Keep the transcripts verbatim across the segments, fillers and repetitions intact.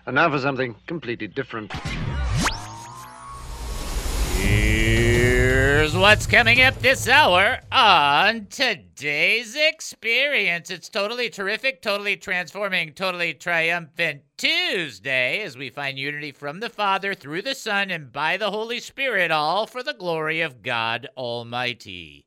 And now for something completely different. Here's what's coming up this hour on today's experience. It's totally terrific, totally transforming, totally triumphant Tuesday as we find unity from the Father through the Son and by the Holy Spirit, all for the glory of God Almighty.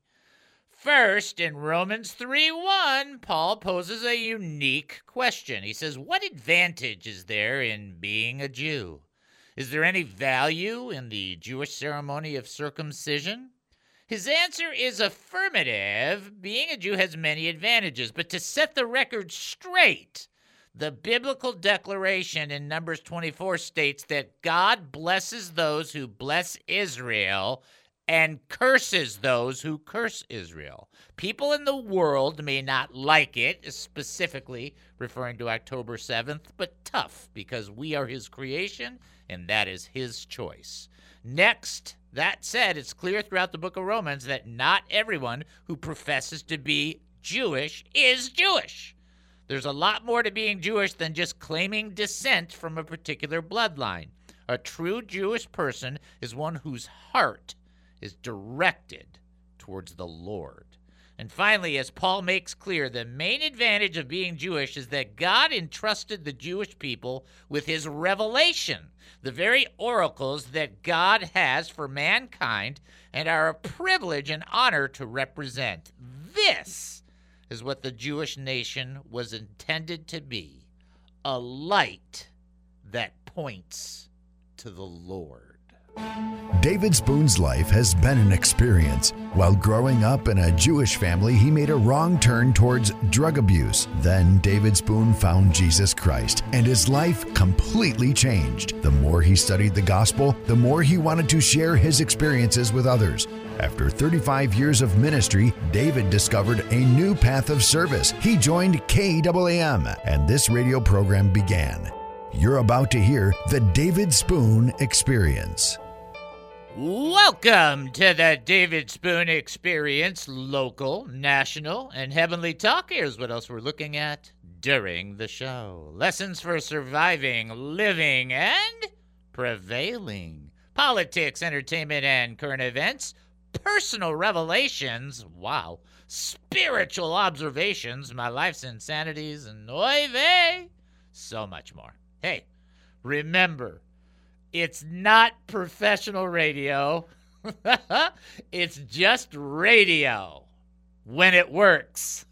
First, in Romans three one, Paul poses a unique question. He says, what advantage is there in being a Jew? Is there any value in the Jewish ceremony of circumcision? His answer is affirmative. Being a Jew has many advantages, but to set the record straight, the biblical declaration in Numbers twenty-four states that God blesses those who bless Israel and curses those who curse Israel. People in the world may not like it, specifically referring to October seventh, but tough because we are his creation and that is his choice. Next, that said, it's clear throughout the book of Romans that not everyone who professes to be Jewish is Jewish. There's a lot more to being Jewish than just claiming descent from a particular bloodline. A true Jewish person is one whose heart is directed towards the Lord. And finally, as Paul makes clear, the main advantage of being Jewish is that God entrusted the Jewish people with his revelation, the very oracles that God has for mankind and are a privilege and honor to represent. This is what the Jewish nation was intended to be, a light that points to the Lord. David Spoon's life has been an experience. While growing up in a Jewish family, he made a wrong turn towards drug abuse. Then David Spoon found Jesus Christ, and his life completely changed. The more he studied the gospel, the more he wanted to share his experiences with others. After thirty-five years of ministry, David discovered a new path of service. He joined K A A M, and this radio program began. You're about to hear the David Spoon Experience. Welcome to the David Spoon Experience, local, national, and heavenly talk. Here's what else we're looking at during the show. Lessons for surviving, living, and prevailing. Politics, entertainment, and current events. Personal revelations. Wow. Spiritual observations, my life's insanities, and oy vey. So much more. Hey, remember, it's not professional radio. It's just radio when it works.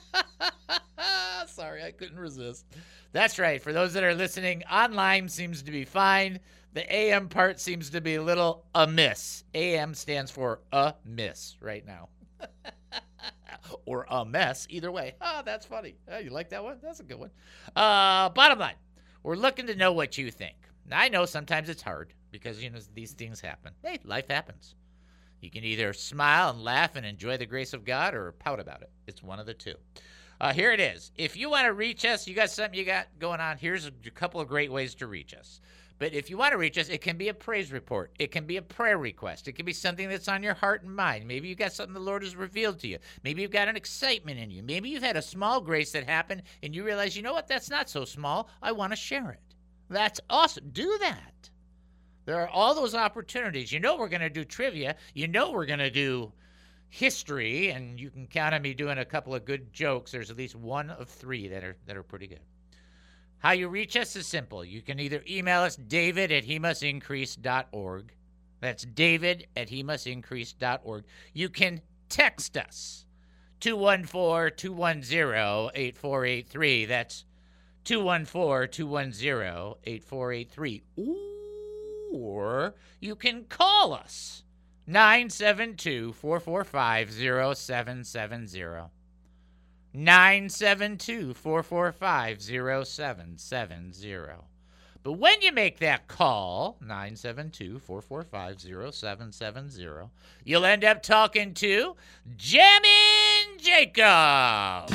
Sorry, I couldn't resist. That's right. For those that are listening, online seems to be fine. The A M part seems to be a little amiss. A M stands for a miss right now. Or a mess, either way. Oh, that's funny. Oh, you like that one? That's a good one. Uh, bottom line. We're looking to know what you think. Now, I know sometimes it's hard because, you know, these things happen. Hey, life happens. You can either smile and laugh and enjoy the grace of God or pout about it. It's one of the two. Uh, here it is. If you want to reach us, you got something you got going on, here's a, a couple of great ways to reach us. But if you want to reach us, it can be a praise report. It can be a prayer request. It can be something that's on your heart and mind. Maybe you've got something the Lord has revealed to you. Maybe you've got an excitement in you. Maybe you've had a small grace that happened and you realize, you know what, that's not so small. I want to share it. That's awesome. Do that. There are all those opportunities. You know we're going to do trivia. You know we're going to do history, and you can count on me doing a couple of good jokes. There's at least one of three that are that are pretty good. How you reach us is simple. You can either email us, david at he must increase dot org. That's david at he must increase dot org. You can text us, two one four, two one zero, eight four eight three. That's two one four, two one zero, eight four eight three. Or you can call us, nine seven two, four four five, zero seven seven zero. nine seven two, four four five, zero seven seven zero. But when you make that call, nine seven two, four four five, zero seven seven zero, you'll end up talking to Jammin' Jacob.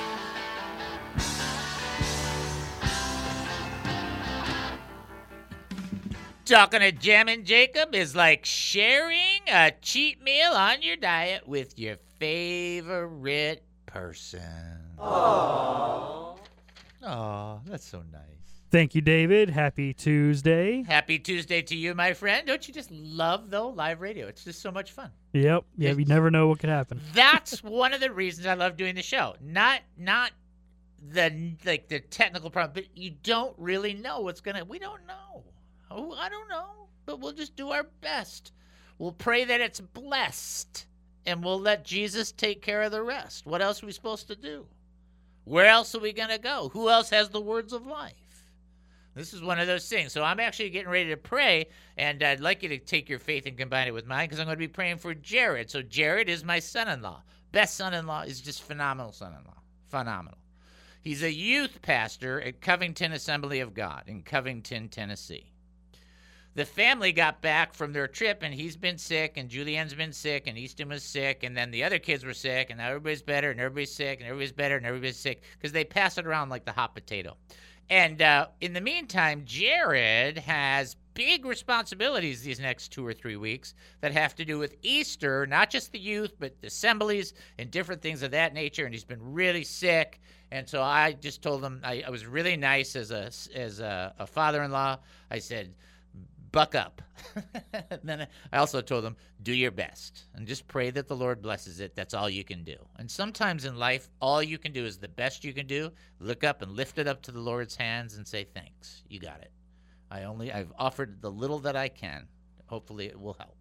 Talking to Jammin' Jacob is like sharing a cheat meal on your diet with your favorite person. Aww. Aw, That's so nice. Thank you, David. Happy Tuesday. Happy Tuesday to you, my friend. Don't you just love, though, live radio? It's just so much fun. Yep. Yeah, you never know what could happen. That's one of the reasons I love doing the show. Not not the like the technical problem, but you don't really know what's gonna. We don't know. Oh, I don't know, but we'll just do our best. We'll pray that it's blessed, and we'll let Jesus take care of the rest. What else are we supposed to do? Where else are we gonna go? Who else has the words of life? This is one of those things. So I'm actually getting ready to pray, and I'd like you to take your faith and combine it with mine because I'm going to be praying for Jared. So Jared is my son-in-law. Best son-in-law is just phenomenal son-in-law. Phenomenal. He's a youth pastor at Covington Assembly of God in Covington, Tennessee. The family got back from their trip, and he's been sick, and Julianne's been sick, and Easton was sick, and then the other kids were sick, and now everybody's better, and everybody's sick, and everybody's better, and everybody's sick because they pass it around like the hot potato. And uh, in the meantime, Jared has big responsibilities these next two or three weeks that have to do with Easter, not just the youth, but assemblies and different things of that nature. And he's been really sick. And so I just told him, I, I was really nice as a, as a, a father-in-law. I said, buck up. And then I also told them, do your best and just pray that the Lord blesses it. That's all you can do. And sometimes in life, all you can do is the best you can do. Look up and lift it up to the Lord's hands and say, thanks. You got it. I only, I've offered the little that I can. Hopefully it will help.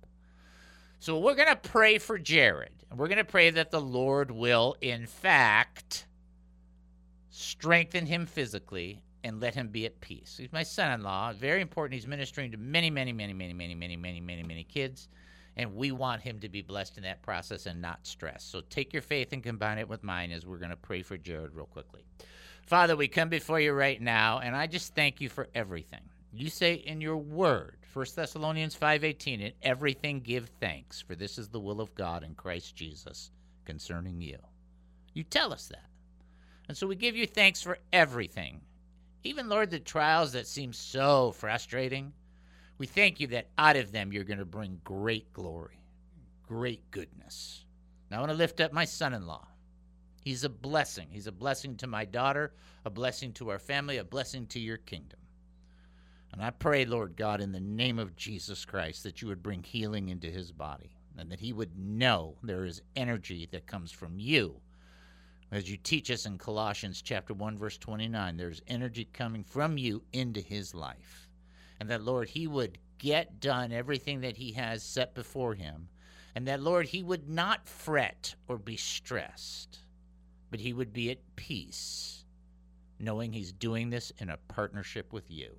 So we're going to pray for Jared. And we're going to pray that the Lord will, in fact, strengthen him physically and let him be at peace. He's my son-in-law. Very important. He's ministering to many, many, many, many, many, many, many, many, many kids. And we want him to be blessed in that process and not stressed. So take your faith and combine it with mine as we're going to pray for Jared real quickly. Father, we come before you right now, and I just thank you for everything. You say in your word, First Thessalonians five eighteen, in everything give thanks, for this is the will of God in Christ Jesus concerning you. You tell us that. And so we give you thanks for everything. Even, Lord, the trials that seem so frustrating, we thank you that out of them you're going to bring great glory, great goodness. Now I want to lift up my son-in-law. He's a blessing. He's a blessing to my daughter, a blessing to our family, a blessing to your kingdom. And I pray, Lord God, in the name of Jesus Christ, that you would bring healing into his body and that he would know there is energy that comes from you. As you teach us in Colossians chapter one, verse twenty-nine, there's energy coming from you into his life. And that, Lord, he would get done everything that he has set before him. And that, Lord, he would not fret or be stressed, but he would be at peace, knowing he's doing this in a partnership with you.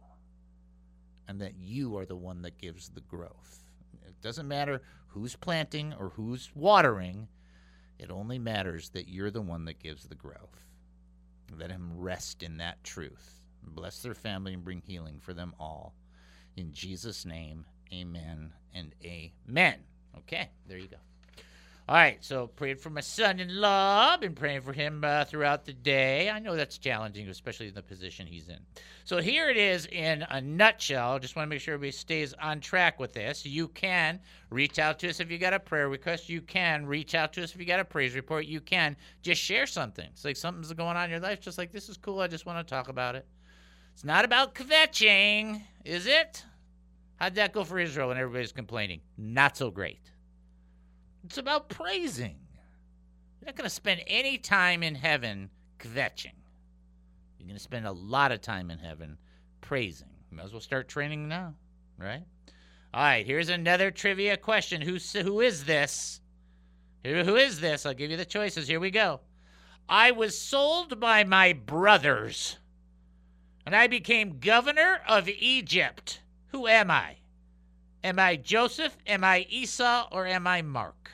And that you are the one that gives the growth. It doesn't matter who's planting or who's watering. It only matters that you're the one that gives the growth. Let him rest in that truth. Bless their family and bring healing for them all. In Jesus' name, amen and amen. Okay, there you go. All right, so prayed for my son-in-law. Been praying for him uh, throughout the day. I know that's challenging, especially in the position he's in. So here it is in a nutshell. Just want to make sure everybody stays on track with this. You can reach out to us if you got a prayer request. You can reach out to us if you got a praise report. You can just share something. It's like something's going on in your life, just like this is cool. I just want to talk about it. It's not about kvetching, is it? How'd that go for Israel when everybody's complaining? Not so great. It's about praising. You're not going to spend any time in heaven kvetching. You're going to spend a lot of time in heaven praising. You might as well start training now, right? All right, here's another trivia question. Who, who is this? Who is this? I'll give you the choices. Here we go. I was sold by my brothers, and I became governor of Egypt. Who am I? Am I Joseph? Am I Esau? Or am I Mark?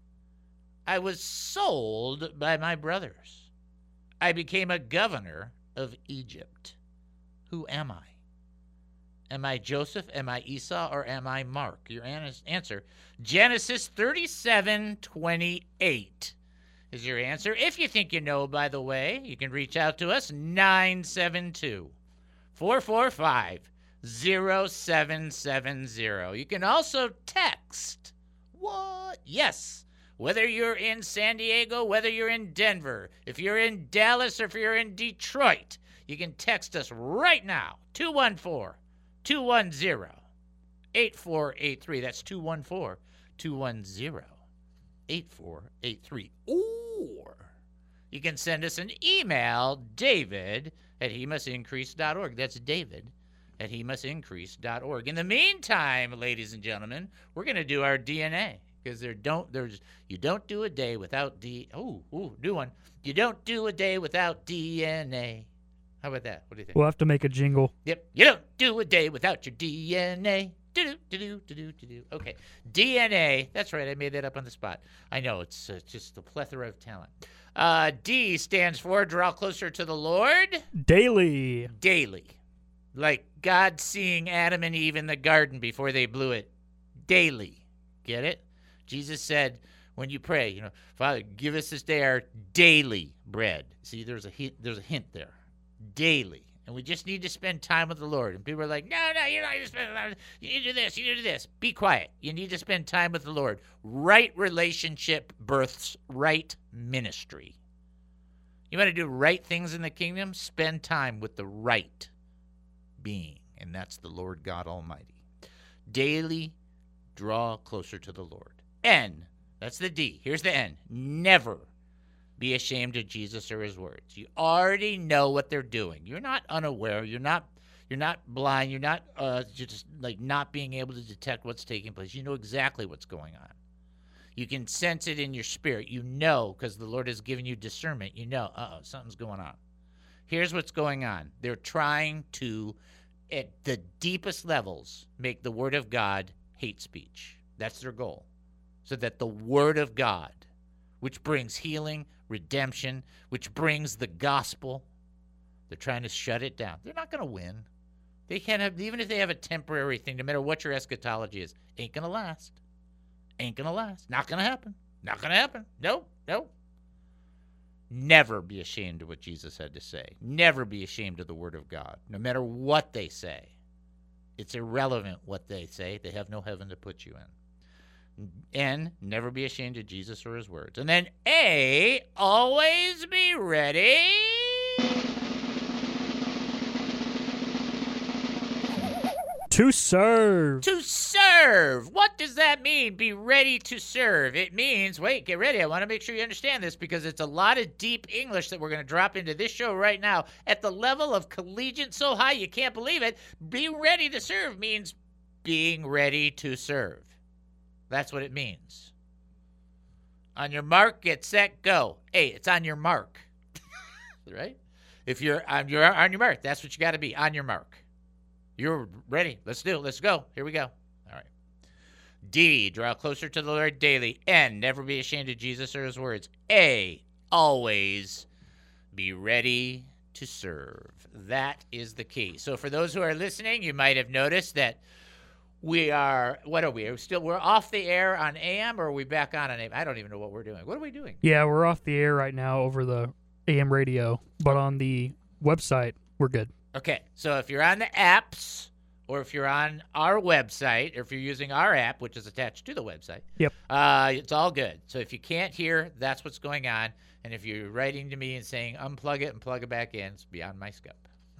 I was sold by my brothers. I became a governor of Egypt. Who am I? Am I Joseph? Am I Esau? Or am I Mark? Your answer, Genesis thirty-seven twenty-eight is your answer. If you think you know, by the way, you can reach out to us, nine seven two, four four five, zero seven seven zero. You can also text. What? Yes. Whether you're in San Diego, whether you're in Denver, if you're in Dallas, or if you're in Detroit, You can text us right now, two one four, two one zero, eight four eight three. That's two one four, two one zero, eight four eight three. Or you can send us an email, David at he must increase dot org. That's David at he must increase dot org. In the meantime, ladies and gentlemen, we're going to do our D N A because there don't there's you don't do a day without D. Oh, ooh, new one. You don't do a day without D N A. How about that? What do you think? We'll have to make a jingle. Yep. You don't do a day without your D N A. Do do do do do do do. Okay. D N A. That's right. I made that up on the spot. I know it's uh, just a plethora of talent. Uh, D stands for draw closer to the Lord Daily. daily, like God seeing Adam and Eve in the garden before they blew it. Daily. Get it? Jesus said, when you pray, you know, Father, give us this day our daily bread. See, there's a hint, there's a hint there. Daily. And we just need to spend time with the Lord. And people are like, no, no, you don't need to spend time. You need to do this. You need to do this. Be quiet. You need to spend time with the Lord. Right relationship births right ministry. You want to do right things in the kingdom? Spend time with the right being. And that's the Lord God Almighty. Daily draw closer to the Lord. N. That's the D. Here's the N. Never be ashamed of Jesus or his words. You already know what they're doing. You're not unaware. You're not you're not blind. You're not uh, just like not being able to detect what's taking place. You know exactly what's going on. You can sense it in your spirit. You know because the Lord has given you discernment. You know, uh-oh, something's going on. Here's what's going on. They're trying to, at the deepest levels, make the word of God hate speech. That's their goal. So that the word of God, which brings healing, redemption, which brings the gospel, they're trying to shut it down. They're not going to win. They can't have, even if they have a temporary thing, no matter what your eschatology is, ain't going to last. Ain't going to last. Not going to happen. Not going to happen. Nope. Nope. Never be ashamed of what Jesus had to say. Never be ashamed of the word of God, no matter what they say. It's irrelevant what they say. They have no heaven to put you in. N, never be ashamed of Jesus or his words. And then A, always be ready To serve. to serve. What does that mean? Be ready to serve. It means, wait, get ready. I want to make sure you understand this because it's a lot of deep English that we're going to drop into this show right now at the level of collegiate so high you can't believe it. Be ready to serve means being ready to serve. That's what it means. On your mark, get set, go. Hey, it's on your mark. Right? If you're on your on your mark, that's what you got to be, on your mark. You're ready. Let's do it. Let's go. Here we go. All right. D, draw closer to the Lord daily. N, never be ashamed of Jesus or his words. A, always be ready to serve. That is the key. So for those who are listening, you might have noticed that we are, what are we? Are we still, we're off the air on A M or are we back on on A M? I don't even know what we're doing. What are we doing? Yeah, we're off the air right now over the A M radio, but on the website, we're good. Okay, so if you're on the apps or if you're on our website or if you're using our app, which is attached to the website, Yep. uh, it's all good. So if you can't hear, that's what's going on. And if you're writing to me and saying unplug it and plug it back in, it's beyond my scope.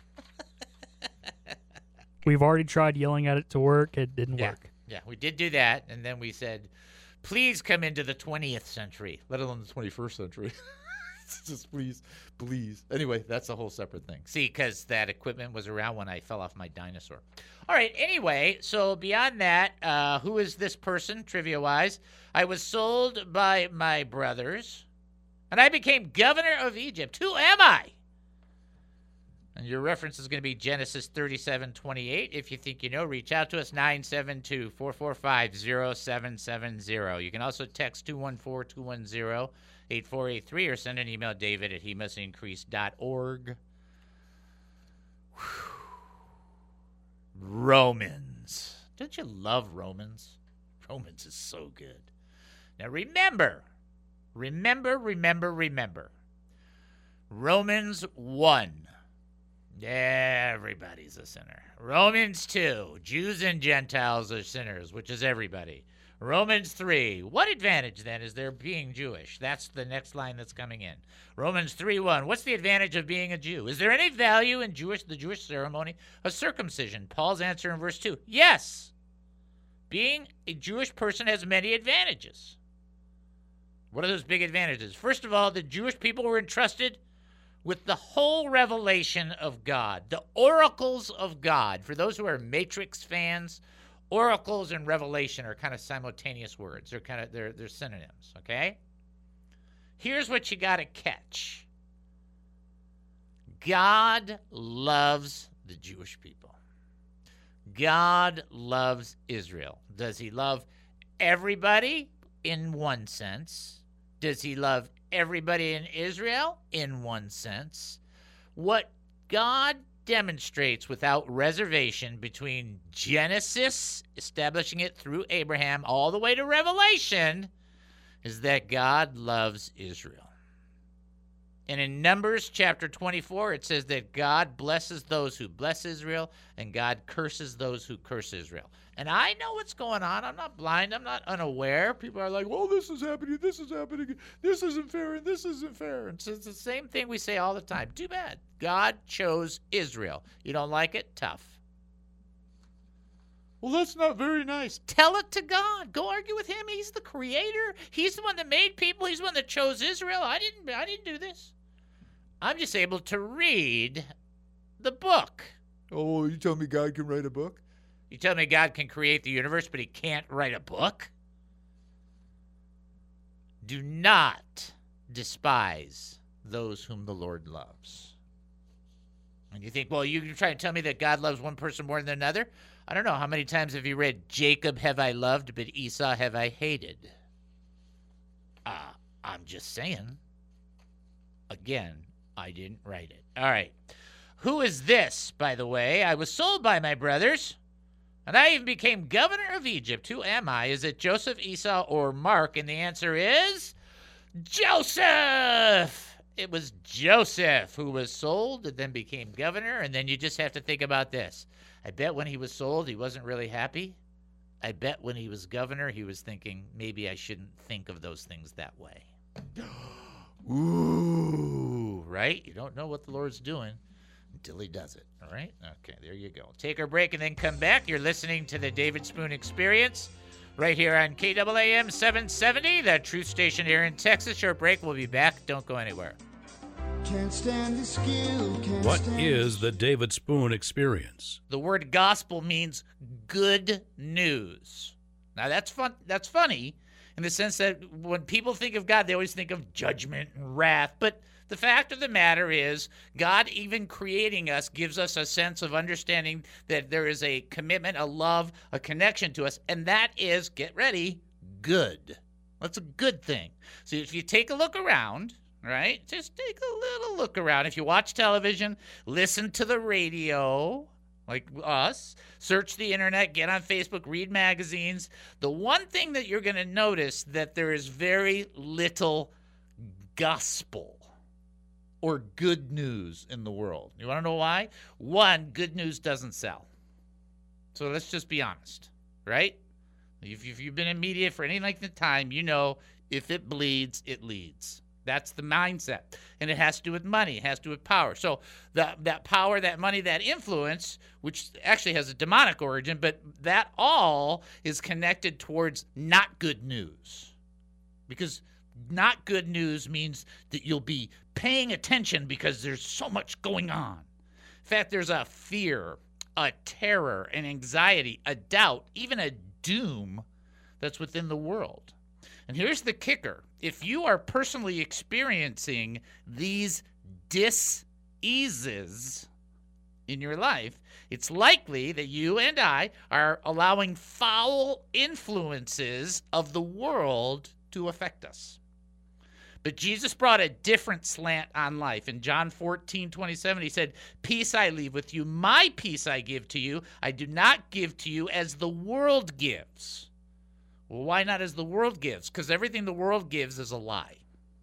We've already tried yelling at it to work. It didn't Yeah. work. Yeah, we did do that, and then we said, please come into the twentieth century, let alone the twenty-first century. Just please, please. Anyway, that's a whole separate thing. See, because that equipment was around when I fell off my dinosaur. All right, anyway, so beyond that, uh, who is this person, trivia-wise? I was sold by my brothers, and I became governor of Egypt. Who am I? And your reference is going to be Genesis thirty-seven twenty-eight. If you think you know, reach out to us, nine seven two, four four five, zero seven seven zero. You can also text two one four, two one zero, eight four eight three or send an email, David at he must increase dot org. Romans. Don't you love Romans? Romans is so good. Now remember, remember, remember, remember. Romans one. Everybody's a sinner. Romans two, Jews and Gentiles are sinners, which is everybody. Romans three. What advantage, then, is there being Jewish? That's the next line that's coming in. Romans three one. What's the advantage of being a Jew? Is there any value in Jewish the Jewish ceremony of circumcision? Paul's answer in verse two. Yes. Being a Jewish person has many advantages. What are those big advantages? First of all, the Jewish people were entrusted with the whole revelation of God, the oracles of God. For those who are Matrix fans, oracles and revelation are kind of simultaneous words. They're kind of they're they're synonyms, okay? Here's what you got to catch. God loves the Jewish people. God loves Israel. Does he love everybody? In one sense. Does he love everybody in Israel? In one sense. What God demonstrates without reservation between Genesis, establishing it through Abraham, all the way to Revelation, is that God loves Israel. And in Numbers chapter twenty-four, it says that God blesses those who bless Israel, and God curses those who curse Israel. And I know what's going on. I'm not blind. I'm not unaware. People are like, well, this is happening. This is happening. This isn't fair, and this isn't fair. And so it's the same thing we say all the time. Too bad. God chose Israel. You don't like it? Tough. Well, that's not very nice. Tell it to God. Go argue with him. He's the creator. He's the one that made people. He's the one that chose Israel. I didn't, I didn't do this. I'm just able to read the book. Oh, you tell me God can write a book? You tell me God can create the universe, but he can't write a book? Do not despise those whom the Lord loves. And you think, well, you're trying to tell me that God loves one person more than another? I don't know. How many times have you read, Jacob have I loved, but Esau have I hated? Uh, I'm just saying. Again, I didn't write it. All right. Who is this, by the way? I was sold by my brothers, and I even became governor of Egypt. Who am I? Is it Joseph, Esau, or Mark? And the answer is Joseph. It was Joseph who was sold and then became governor. And then you just have to think about this. I bet when he was sold, he wasn't really happy. I bet when he was governor, he was thinking, maybe I shouldn't think of those things that way. Ooh, right? You don't know what the Lord's doing until he does it, all right? Okay, there you go. Take our break and then come back. You're listening to the David Spoon Experience right here on K A A M seven seventy, the truth station here in Texas. Short break. We'll be back. Don't go anywhere. Can't stand the skill, can't What stand is the David Spoon Experience? The word gospel means good news. Now, that's fun. That's funny in the sense that when people think of God, they always think of judgment and wrath. But the fact of the matter is, God, even creating us, gives us a sense of understanding that there is a commitment, a love, a connection to us. And that is, get ready, good. That's a good thing. So if you take a look around, right, just take a little look around. If you watch television, listen to the radio, like us, search the internet, get on Facebook, read magazines. The one thing that you're going to notice that there is very little gospel or good news in the world. You want to know why? One, good news doesn't sell. So let's just be honest, right? If you've been in media for any length of time, you know if it bleeds, it leads. That's the mindset. And it has to do with money. It has to do with power. So the, that power, that money, that influence, which actually has a demonic origin, but that all is connected towards not good news. Because not good news means that you'll be paying attention because there's so much going on. In fact, there's a fear, a terror, an anxiety, a doubt, even a doom that's within the world. And here's the kicker. If you are personally experiencing these dis-eases in your life, it's likely that you and I are allowing foul influences of the world to affect us. But Jesus brought a different slant on life. In John fourteen twenty-seven, he said, "Peace I leave with you, my peace I give to you. I do not give to you as the world gives." Well, why not as the world gives? Because everything the world gives is a lie.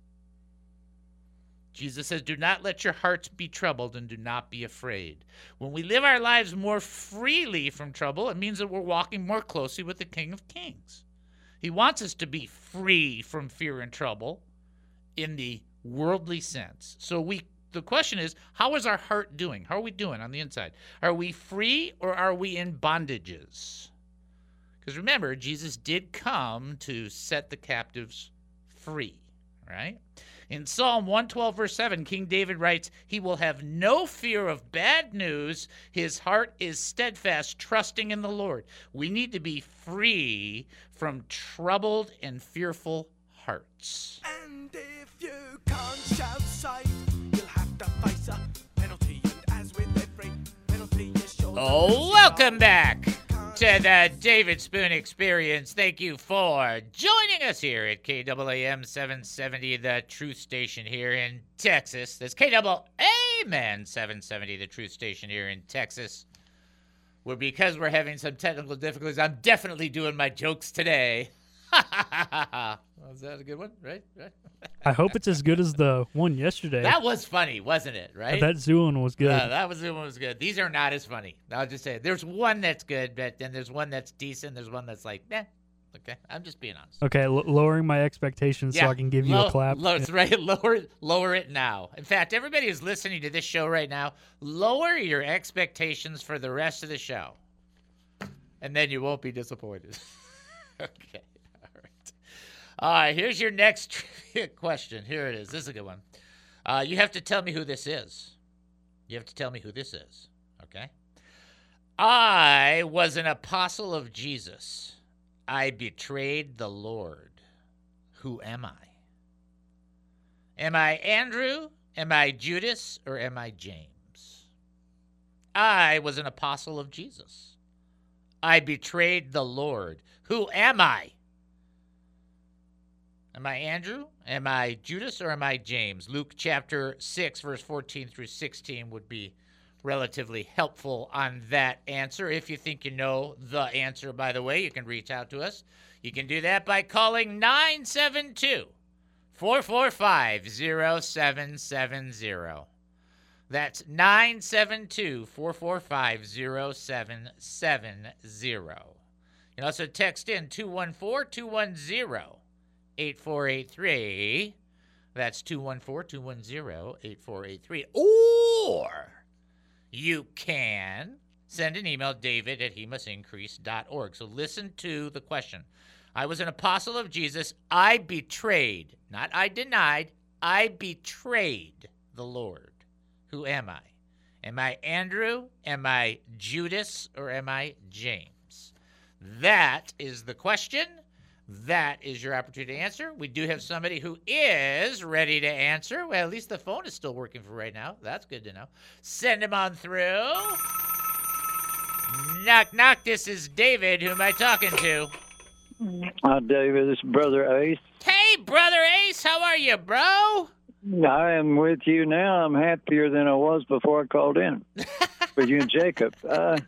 Jesus says, do not let your hearts be troubled and do not be afraid. When we live our lives more freely from trouble, it means that we're walking more closely with the King of Kings. He wants us to be free from fear and trouble in the worldly sense. So we the question is, how is our heart doing? How are we doing on the inside? Are we free or are we in bondages? Because remember, Jesus did come to set the captives free, right? In Psalm one twelve, verse seven, King David writes, he will have no fear of bad news. His heart is steadfast, trusting in the Lord. We need to be free from troubled and fearful hearts. And if you can't shout sight, you'll have to face a penalty. And as with every penalty, you're sure to Oh, lose welcome your back to the David Spoon Experience. Thank you for joining us here at K A A M seven seventy, the Truth Station here in Texas. That's K A A M seven seventy, the Truth Station here in Texas. Where because we're having some technical difficulties, I'm definitely doing my jokes today. Was that a good one? Right? Right? I hope it's as good as the one yesterday. That was funny, wasn't it? Right? That zoo one was good. Uh, that was the one was good. These are not as funny. I'll just say there's one that's good, but then there's one that's decent. There's one that's like, eh. Okay, I'm just being honest. Okay, l- lowering my expectations so I can give you low, a clap. Low, that's right. Lower, lower it now. In fact, everybody who's listening to this show right now, lower your expectations for the rest of the show, and then you won't be disappointed. Okay. All right, here's your next trivia question. Here it is. This is a good one. Uh, you have to tell me who this is. You have to tell me who this is, okay? I was an apostle of Jesus. I betrayed the Lord. Who am I? Am I Andrew? Am I Judas? Or am I James? I was an apostle of Jesus. I betrayed the Lord. Who am I? Am I Andrew? Am I Judas? Or am I James? Luke chapter six, verse fourteen through sixteen would be relatively helpful on that answer. If you think you know the answer, by the way, you can reach out to us. You can do that by calling nine seven two, four four five, zero seven seven zero. That's nine seven two, four four five, zero seven seven zero. You can also text in two one four, two one zero, eight four eight three. That's two one four, two one zero, eight four eight three. Or you can send an email, david at he must increase dot org. So listen to the question. I was an apostle of Jesus. I betrayed, not I denied, I betrayed the Lord. Who am I? Am I Andrew? Am I Judas? Or am I James? That is the question. That is your opportunity to answer. We do have somebody who is ready to answer. Well, at least the phone is still working for right now. That's good to know. Send him on through. Knock, knock. This is David. Who am I talking to? Hi, David. This is Brother Ace. Hey, Brother Ace. How are you, bro? I am with you now. I'm happier than I was before I called in with you and Jacob. Uh,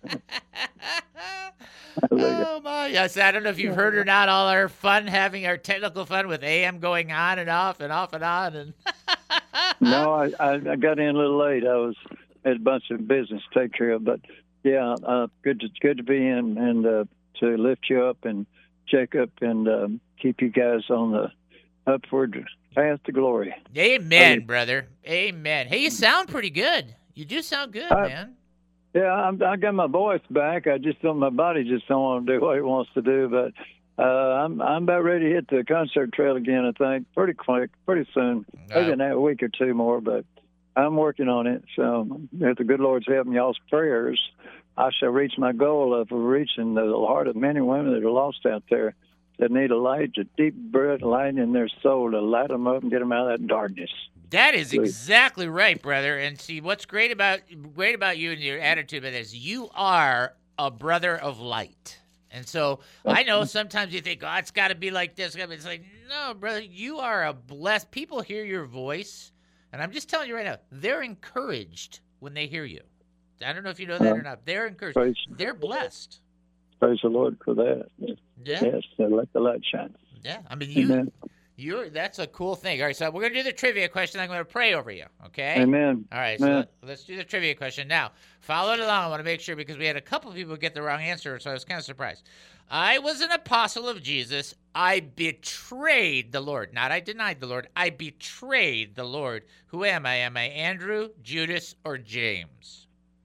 Oh, my. Yes, I don't know if you've heard or not, all our fun, having our technical fun with A M going on and off and off and on. And no, I, I, I got in a little late. I was had a bunch of business to take care of. But, yeah, uh, good, to, good to be in and uh, to lift you up and Jacob and um, keep you guys on the upward path to glory. Amen, brother. Amen. Hey, you sound pretty good. You do sound good, I, man. Yeah, I'm, I got my voice back. I just don't. My body just don't want to do what it wants to do. But uh, I'm I'm about ready to hit the concert trail again. I think pretty quick, pretty soon, maybe in a week or two more. But I'm working on it. So if the good Lord's help and y'all's prayers, I shall reach my goal of reaching the heart of men and women that are lost out there that need a light, a deep breath light in their soul to light them up and get them out of that darkness. That is exactly right, brother. And see, what's great about great about you and your attitude about this, you are a brother of light. And so I know sometimes you think, oh, it's got to be like this. It's like, no, brother, you are a blessed. People hear your voice, and I'm just telling you right now, they're encouraged when they hear you. I don't know if you know that or not. They're encouraged. Praise, they're blessed. Praise the Lord for that. Yeah. Yes, let the light shine. Yeah. I mean, you. Amen. You're that's a cool thing. All right, so we're gonna do the trivia question. I'm gonna pray over you. Okay. Amen. All right, so Amen. let, let's do the trivia question now. Follow it along. I want to make sure because we had a couple of people get the wrong answer, so I was kind of surprised. I was an apostle of Jesus. I betrayed the Lord. Not I denied the Lord. I betrayed the Lord. Who am I? Am I Andrew, Judas, or James?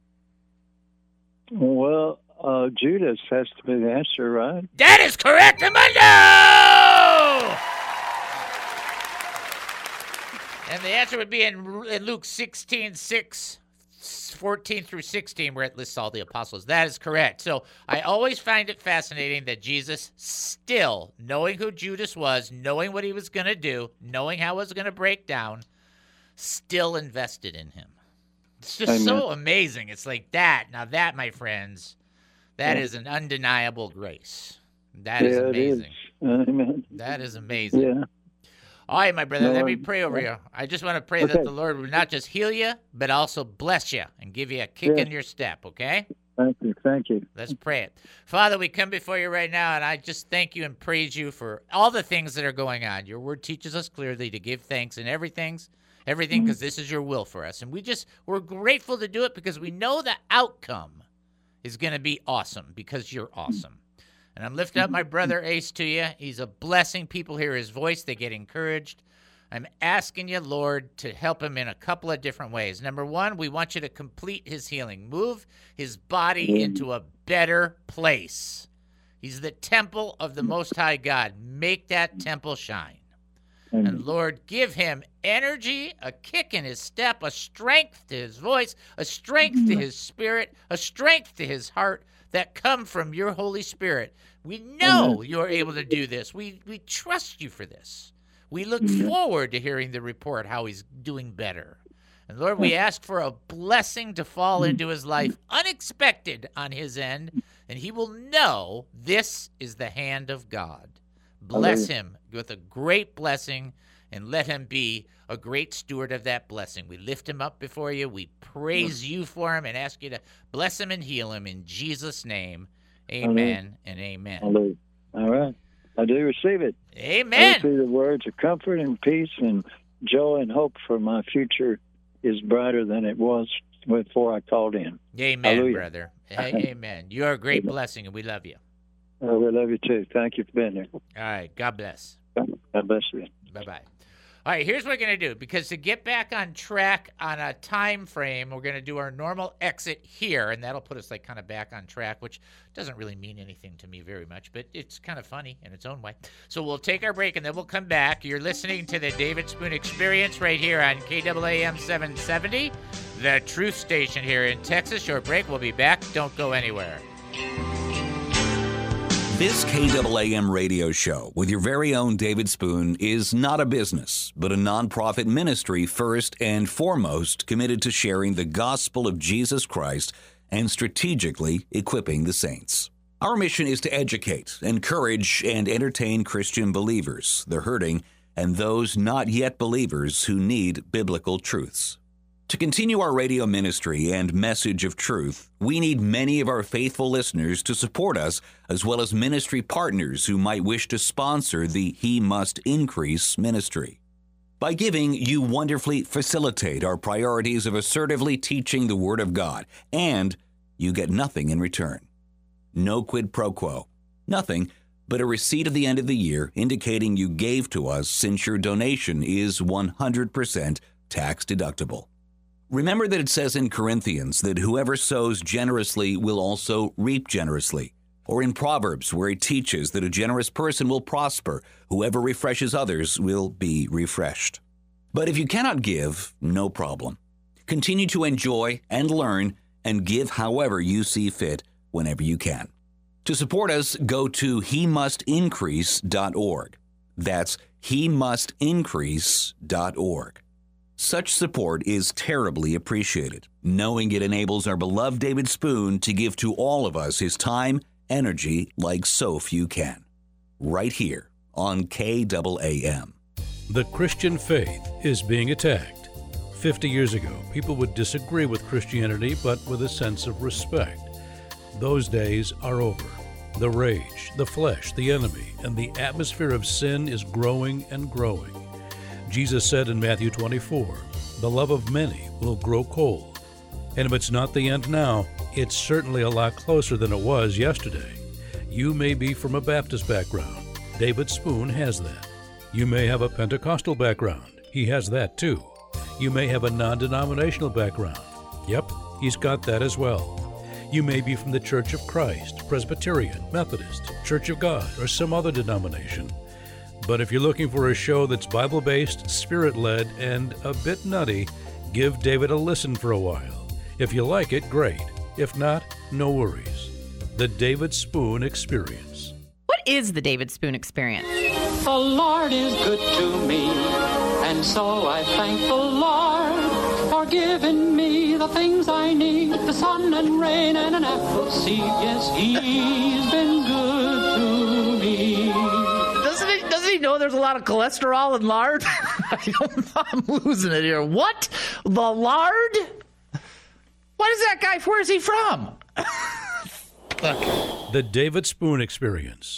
Well, uh, Judas has to be the answer, right? That is correct, Amundo! And the answer would be in, in Luke sixteen, six, fourteen through sixteen, where it lists all the apostles. That is correct. So I always find it fascinating that Jesus still, knowing who Judas was, knowing what he was going to do, knowing how it was going to break down, still invested in him. It's just Amen. so amazing. It's like that. Now that, my friends, that Yeah. is an undeniable grace. That yeah, is it is. amazing. Amen. That is amazing. Yeah. All right, my brother, No, let me I'm- pray over you. I just want to pray that Okay. the Lord would not just heal you, but also bless you and give you a kick Yeah. in your step, okay? Thank you. Thank you. Let's pray it. Father, we come before you right now, and I just thank you and praise you for all the things that are going on. Your word teaches us clearly to give thanks in everything's, everything, because this is your will for us. And we just, we're grateful to do it because we know the outcome is going to be awesome because you're awesome. And I'm lifting up my brother Ace to you. He's a blessing. People hear his voice, they get encouraged. I'm asking you, Lord, to help him in a couple of different ways. Number one, we want you to complete his healing. Move his body into a better place. He's the temple of the Most High God. Make that temple shine. And Lord, give him energy, a kick in his step, a strength to his voice, a strength to his spirit, a strength to his heart that come from your Holy Spirit. We know you're able to do this. We we trust you for this. We look forward to hearing the report how he's doing better. And Lord, we ask for a blessing to fall into his life, unexpected on his end, and he will know this is the hand of God. Bless him with a great blessing and let him be a great steward of that blessing. We lift him up before you. We praise you for him and ask you to bless him and heal him in Jesus' name. Amen and amen. Hallelujah. All right. I do receive it. I Amen. receive the words of comfort and peace and joy and hope for my future is brighter than it was before I called in. Amen, Hallelujah. brother. A- Amen. You're a great blessing, and we love you. Oh, we love you too. Thank you for being here. All right. God bless. God bless you. Bye-bye. All right, here's what we're going to do. Because to get back on track on a time frame, we're going to do our normal exit here, and that'll put us like kind of back on track, which doesn't really mean anything to me very much, but it's kind of funny in its own way. So we'll take our break, and then we'll come back. You're listening to the David Spoon Experience right here on K A A M seven seventy, the truth station here in Texas. Short break. We'll be back. Don't go anywhere. This K A A M radio show with your very own David Spoon is not a business, but a nonprofit ministry first and foremost committed to sharing the gospel of Jesus Christ and strategically equipping the saints. Our mission is to educate, encourage, and entertain Christian believers, the hurting, and those not yet believers who need biblical truths. To continue our radio ministry and message of truth, we need many of our faithful listeners to support us, as well as ministry partners who might wish to sponsor the He Must Increase ministry. By giving, you wonderfully facilitate our priorities of assertively teaching the Word of God, and you get nothing in return. No quid pro quo. Nothing but a receipt at the end of the year indicating you gave to us, since your donation is one hundred percent tax deductible. Remember that it says in Corinthians that whoever sows generously will also reap generously. Or in Proverbs, where it teaches that a generous person will prosper. Whoever refreshes others will be refreshed. But if you cannot give, no problem. Continue to enjoy and learn and give however you see fit whenever you can. To support us, go to he must increase dot org. That's he must increase dot org. Such support is terribly appreciated, knowing it enables our beloved David Spoon to give to all of us his time, energy, like so few can. Right here on K A A M. The Christian faith is being attacked. Fifty years ago, people would disagree with Christianity, but with a sense of respect. Those days are over. The rage, the flesh, the enemy, and the atmosphere of sin is growing and growing. Jesus said in Matthew twenty-four, the love of many will grow cold. And if it's not the end now, it's certainly a lot closer than it was yesterday. You may be from a Baptist background. David Spoon has that. You may have a Pentecostal background. He has that too. You may have a non-denominational background. Yep, he's got that as well. You may be from the Church of Christ, Presbyterian, Methodist, Church of God, or some other denomination. But if you're looking for a show that's Bible-based, Spirit-led, and a bit nutty, give David a listen for a while. If you like it, great. If not, no worries. The David Spoon Experience. What is the David Spoon Experience? The Lord is good to me, and so I thank the Lord for giving me the things I need, the sun and rain and an apple seed. Yes, He's been good to me. Doesn't he, doesn't he know there's a lot of cholesterol in lard? I'm losing it here. What? The lard? What is that guy? Where is he from? The David Spoon Experience.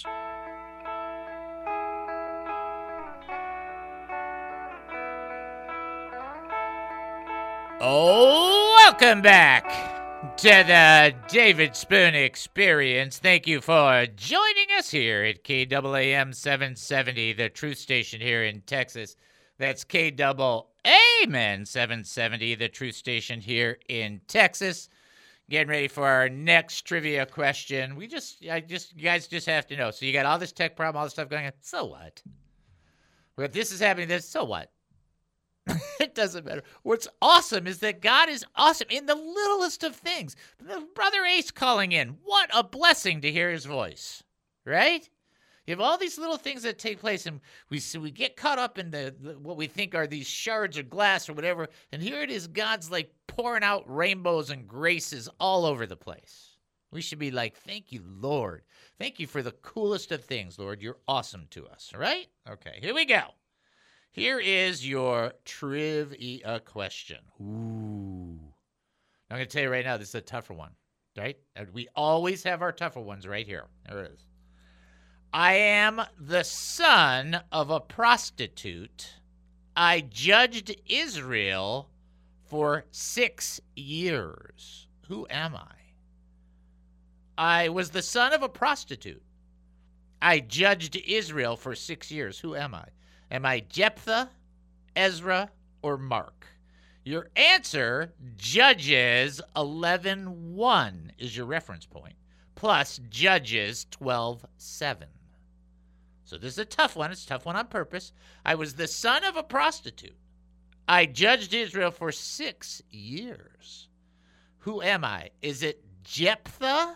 Oh, welcome back to the David Spoon Experience. Thank you for joining us here at K A A M seven seventy, the truth station here in Texas. That's K A A M seven seventy, the truth station here in Texas. Getting ready for our next trivia question. We just, I just, you guys just have to know. So you got all this tech problem, all this stuff going on. So what? Well, this is happening. This, so what? It doesn't matter. What's awesome is that God is awesome in the littlest of things. Brother Ace calling in. What a blessing to hear his voice, right? You have all these little things that take place, and we so we get caught up in the, the what we think are these shards or glass or whatever, and here it is, God's like pouring out rainbows and graces all over the place. We should be like, thank you, Lord. Thank you for the coolest of things, Lord. You're awesome to us, right? Okay, here we go. Here is your trivia question. Ooh. I'm going to tell you right now, this is a tougher one, right? We always have our tougher ones right here. There it is. I am the son of a prostitute. I judged Israel for six years. Who am I? I was the son of a prostitute. I judged Israel for six years. Who am I? Am I Jephthah, Ezra, or Mark? Your answer, Judges eleven one, is your reference point, plus Judges twelve seven. So this is a tough one. It's a tough one on purpose. I was the son of a prostitute. I judged Israel for six years. Who am I? Is it Jephthah,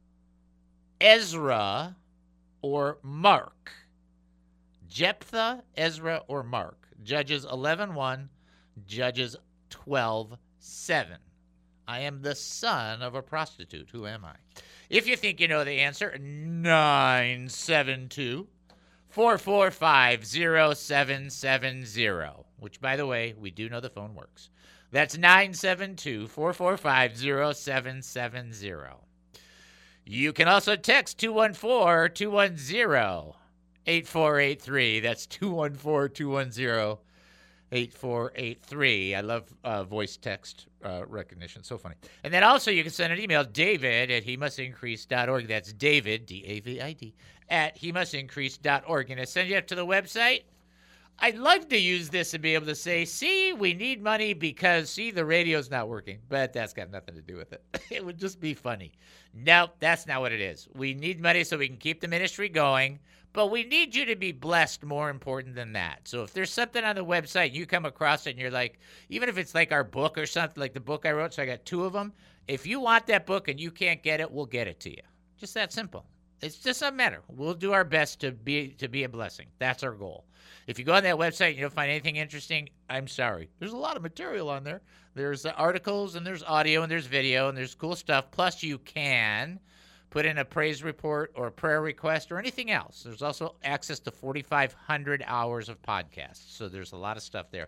Ezra, or Mark? Jephthah, Ezra, or Mark? Judges eleven one, Judges twelve seven. I am the son of a prostitute. Who am I? If you think you know the answer, nine seven two, four four five, zero seven seven zero, which, by the way, we do know the phone works. That's nine seven two, four four five, zero seven seven zero. You can also text two one four, two one zero, eight four eight three. That's two one four, two one zero, eight four eight three. I love uh, voice text uh, recognition. So funny. And then also you can send an email, David at he must increase dot org. That's David, D A V I D, at he must increase dot org. And I send you up to the website. I'd love to use this and be able to say, see, we need money because, see, the radio's not working. But that's got nothing to do with it. It would just be funny. No, that's not what it is. We need money so we can keep the ministry going. But we need you to be blessed, more important than that. So if there's something on the website, and you come across it and you're like, even if it's like our book or something, like the book I wrote, so I got two of them. If you want that book and you can't get it, we'll get it to you. Just that simple. It's just doesn't matter. We'll do our best to be to be a blessing. That's our goal. If you go on that website and you don't find anything interesting, I'm sorry. There's a lot of material on there. There's uh, articles and there's audio and there's video and there's cool stuff. Plus you can put in a praise report or a prayer request or anything else. There's also access to forty-five hundred hours of podcasts. So there's a lot of stuff there.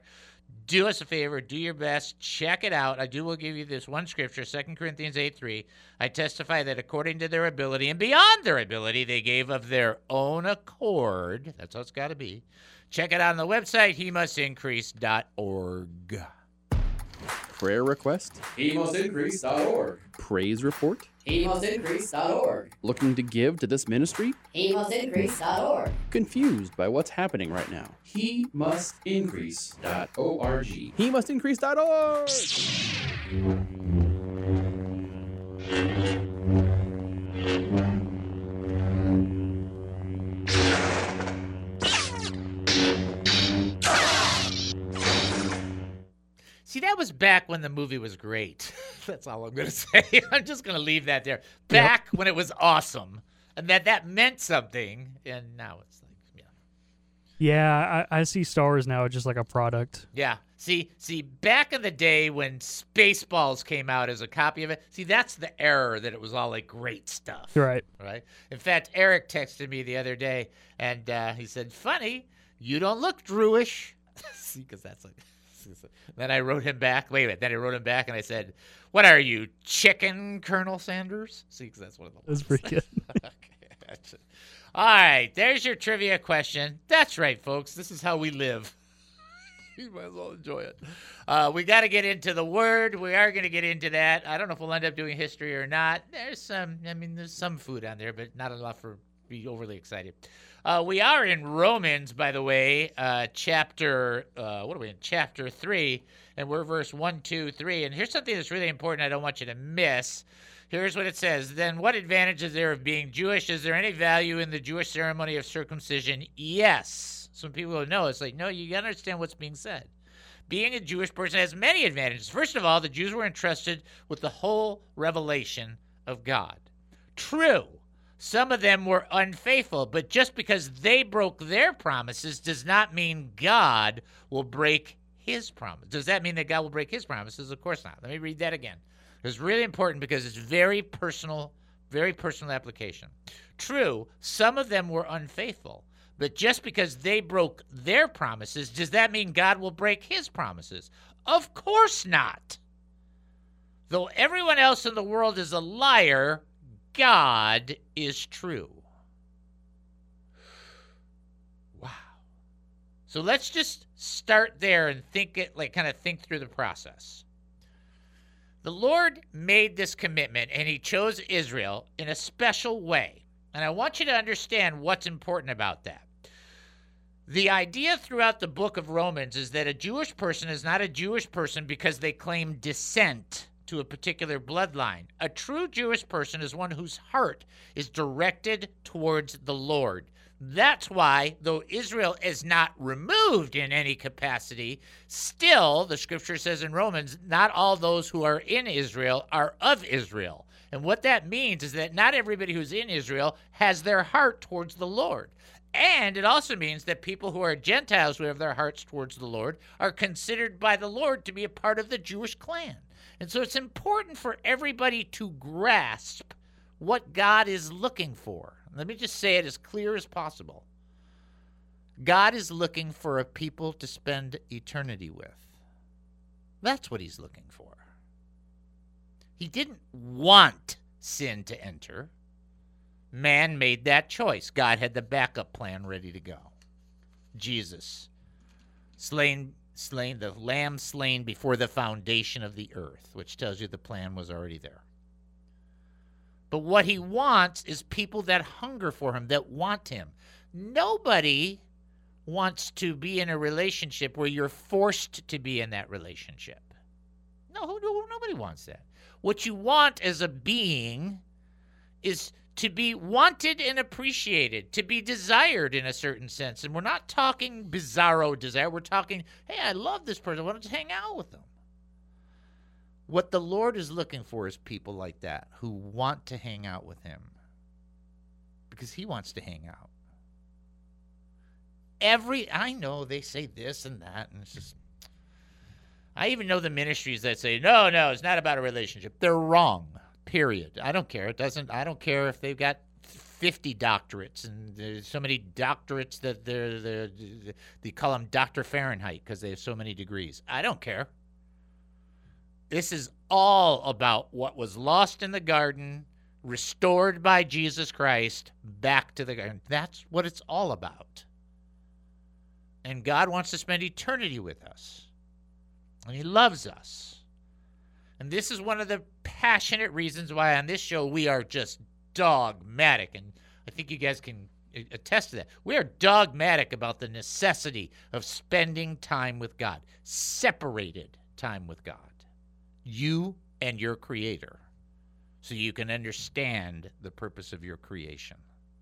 Do us a favor. Do your best. Check it out. I do will give you this one scripture, Second Corinthians eight three. I testify that according to their ability and beyond their ability, they gave of their own accord. That's how it's got to be. Check it out on the website, he must increase dot org. Prayer request? he must increase dot org. Praise report? he must increase dot org. Looking to give to this ministry? he must increase dot org. Confused by what's happening right now? he must increase dot org. he must increase dot org. See, that was back when the movie was great. That's all I'm going to say. I'm just going to leave that there. Back yep. when it was awesome. And that that meant something. And now it's like, yeah. Yeah, I, I see Star Wars now just like a product. Yeah. See, see, back in the day when Spaceballs came out as a copy of it, see, that's the error that it was all like great stuff. Right. Right. In fact, Eric texted me the other day, and uh, he said, funny, you don't look Drewish. See, because that's like... Then I wrote him back. Wait a minute. Then I wrote him back, and I said, what are you, chicken, Colonel Sanders? See, because that's one of the That's pretty good. Okay. All right. There's your trivia question. That's right, folks. This is how we live. You might as well enjoy it. Uh, we got to get into the word. We are going to get into that. I don't know if we'll end up doing history or not. There's some, I mean, there's some food on there, but not enough for be overly excited. Uh, we are in Romans, by the way, uh, chapter, uh, what are we in? Chapter three, and we're verse one, two, three. And here's something that's really important I don't want you to miss. Here's what it says. Then what advantage is there of being Jewish? Is there any value in the Jewish ceremony of circumcision? Yes. Some people don't know. It's like, no, you got to understand what's being said. Being a Jewish person has many advantages. First of all, the Jews were entrusted with the whole revelation of God. True. Some of them were unfaithful, but just because they broke their promises does not mean God will break his promise. Does that mean that God will break his promises? Of course not. Let me read that again. It's really important because it's very personal, very personal application. True, some of them were unfaithful, but just because they broke their promises, does that mean God will break his promises? Of course not. Though everyone else in the world is a liar, God is true. Wow. So let's just start there and think it, like kind of think through the process. The Lord made this commitment, and he chose Israel in a special way. And I want you to understand what's important about that. The idea throughout the book of Romans is that a Jewish person is not a Jewish person because they claim descent to a particular bloodline. A true Jewish person is one whose heart is directed towards the Lord. That's why, though Israel is not removed in any capacity, still, the scripture says in Romans, not all those who are in Israel are of Israel. And what that means is that not everybody who's in Israel has their heart towards the Lord. And it also means that people who are Gentiles who have their hearts towards the Lord are considered by the Lord to be a part of the Jewish clan. And so it's important for everybody to grasp what God is looking for. Let me just say it as clear as possible. God is looking for a people to spend eternity with. That's what he's looking for. He didn't want sin to enter. Man made that choice. God had the backup plan ready to go. Jesus, slain slain, the lamb slain before the foundation of the earth, which tells you the plan was already there. But what he wants is people that hunger for him, that want him. Nobody wants to be in a relationship where you're forced to be in that relationship. No, no nobody wants that. What you want as a being is to be wanted and appreciated, to be desired in a certain sense. And we're not talking bizarro desire. We're talking, hey, I love this person. I want to hang out with them. What the Lord is looking for is people like that who want to hang out with him because he wants to hang out. Every, I know they say this and that, and it's just, I even know the ministries that say, no, no, it's not about a relationship. They're wrong. Period. I don't care. It doesn't. I don't care if they've got fifty doctorates, and there's so many doctorates that they're, they're, they call them Doctor Fahrenheit because they have so many degrees. I don't care. This is all about what was lost in the garden, restored by Jesus Christ, back to the garden. That's what it's all about. And God wants to spend eternity with us. And he loves us. And this is one of the passionate reasons why on this show we are just dogmatic. And I think you guys can attest to that. We are dogmatic about the necessity of spending time with God, separated time with God, you and your Creator, so you can understand the purpose of your creation.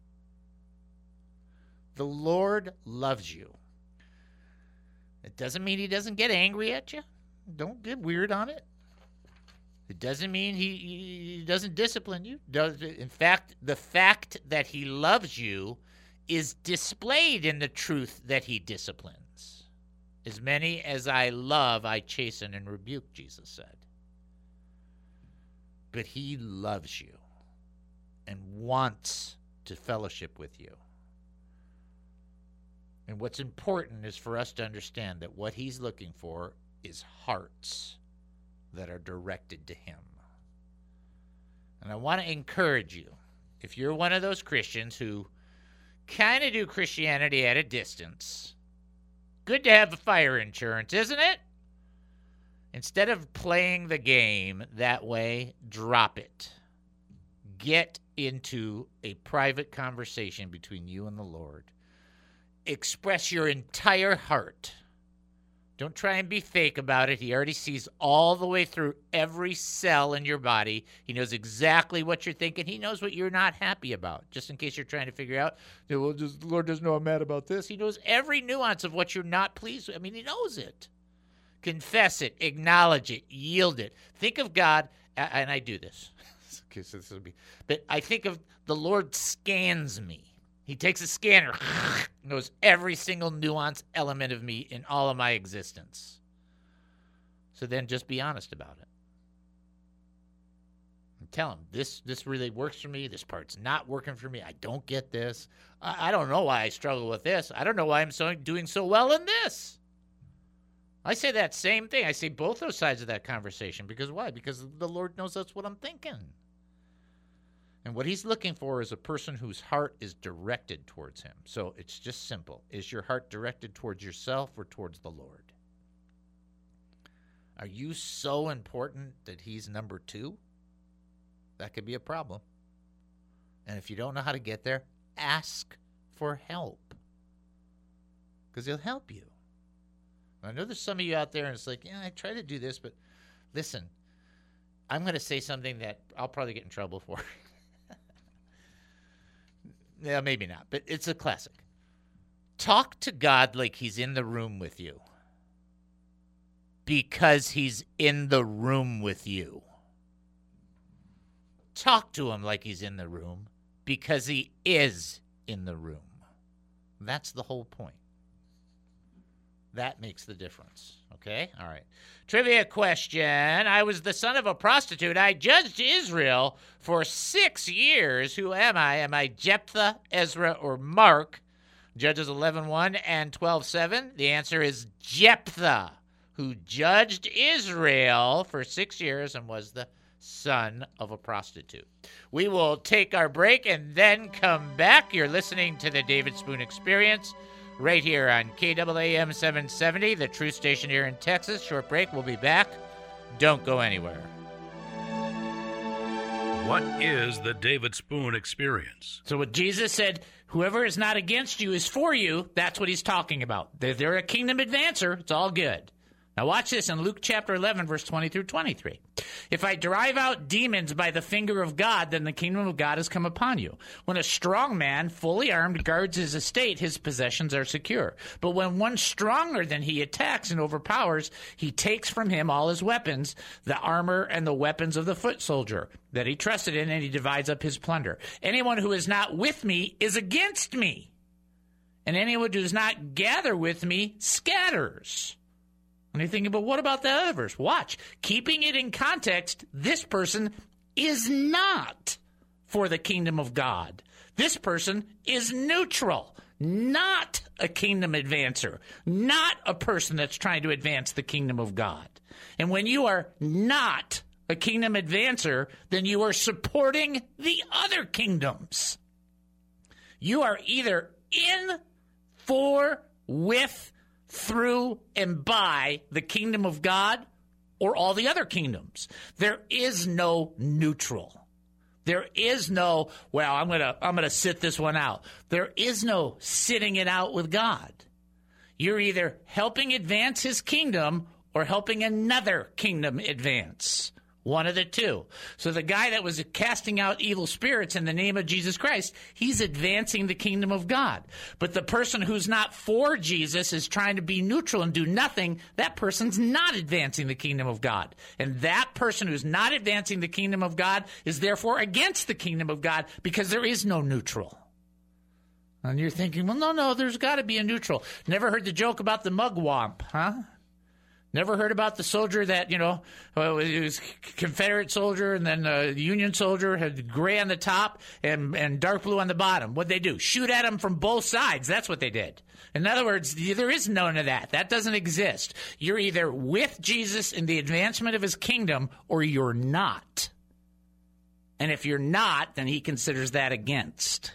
The Lord loves you. It doesn't mean he doesn't get angry at you. Don't get weird on it. It doesn't mean he, he doesn't discipline you. Does in fact, the fact that he loves you is displayed in the truth that he disciplines. As many as I love, I chasten and rebuke, Jesus said. But he loves you and wants to fellowship with you. And what's important is for us to understand that what he's looking for is hearts that are directed to him. And I want to encourage you, if you're one of those Christians who kind of do Christianity at a distance, good to have a fire insurance, isn't it? Instead of playing the game that way, drop it. Get into a private conversation between you and the Lord. Express your entire heart. Don't try and be fake about it. He already sees all the way through every cell in your body. He knows exactly what you're thinking. He knows what you're not happy about. Just in case you're trying to figure out, well, just, the Lord doesn't know I'm mad about this. He knows every nuance of what you're not pleased with. I mean, he knows it. Confess it. Acknowledge it. Yield it. Think of God, and I do this. But I think of the Lord scans me. He takes a scanner, knows every single nuance element of me in all of my existence. So then just be honest about it. And tell him, this this really works for me. This part's not working for me. I don't get this. I, I don't know why I struggle with this. I don't know why I'm so doing so well in this. I say that same thing. I say both those sides of that conversation. Because why? Because the Lord knows that's what I'm thinking. And what he's looking for is a person whose heart is directed towards him. So it's just simple. Is your heart directed towards yourself or towards the Lord? Are you so important that he's number two? That could be a problem. And if you don't know how to get there, ask for help. Because he'll help you. I know there's some of you out there and it's like, yeah, I try to do this, but listen, I'm going to say something that I'll probably get in trouble for. Yeah, maybe not, but it's a classic. Talk to God like he's in the room with you. Because he's in the room with you. Talk to him like he's in the room because he is in the room. That's the whole point. That makes the difference. Okay? All right. Trivia question. I was the son of a prostitute. I judged Israel for six years. Who am I? Am I Jephthah, Ezra, or Mark? Judges eleven one and twelve seven. The answer is Jephthah, who judged Israel for six years and was the son of a prostitute. We will take our break and then come back. You're listening to the David Spoon Experience right here on K A A M seven seventy, the Truth Station here in Texas. Short break. We'll be back. Don't go anywhere. What is the David Spoon Experience? So what Jesus said, whoever is not against you is for you, that's what he's talking about. They're, they're a kingdom advancer. It's all good. Now watch this in Luke chapter eleven, verse twenty through twenty-three. If I drive out demons by the finger of God, then the kingdom of God has come upon you. When a strong man, fully armed, guards his estate, his possessions are secure. But when one stronger than he attacks and overpowers, he takes from him all his weapons, the armor and the weapons of the foot soldier that he trusted in, and he divides up his plunder. Anyone who is not with me is against me, and anyone who does not gather with me scatters. And you're thinking, but what about the other verse? Watch. Keeping it in context, this person is not for the kingdom of God. This person is neutral, not a kingdom advancer, not a person that's trying to advance the kingdom of God. And when you are not a kingdom advancer, then you are supporting the other kingdoms. You are either in, for, with, through, and by the kingdom of God or all the other kingdoms. There is no neutral. There is no, well, I'm gonna I'm gonna sit this one out. There is no sitting it out with God. You're either helping advance his kingdom or helping another kingdom advance. One of the two. So the guy that was casting out evil spirits in the name of Jesus Christ, he's advancing the kingdom of God. But the person who's not for Jesus is trying to be neutral and do nothing. That person's not advancing the kingdom of God. And that person who's not advancing the kingdom of God is therefore against the kingdom of God because there is no neutral. And you're thinking, well, no, no, there's got to be a neutral. Never heard the joke about the mugwump, huh? Never heard about the soldier that, you know, uh, he was Confederate soldier and then a Union soldier, had gray on the top and, and dark blue on the bottom. What'd they do? Shoot at him from both sides. That's what they did. In other words, there is none of that. That doesn't exist. You're either with Jesus in the advancement of his kingdom or you're not. And if you're not, then he considers that against.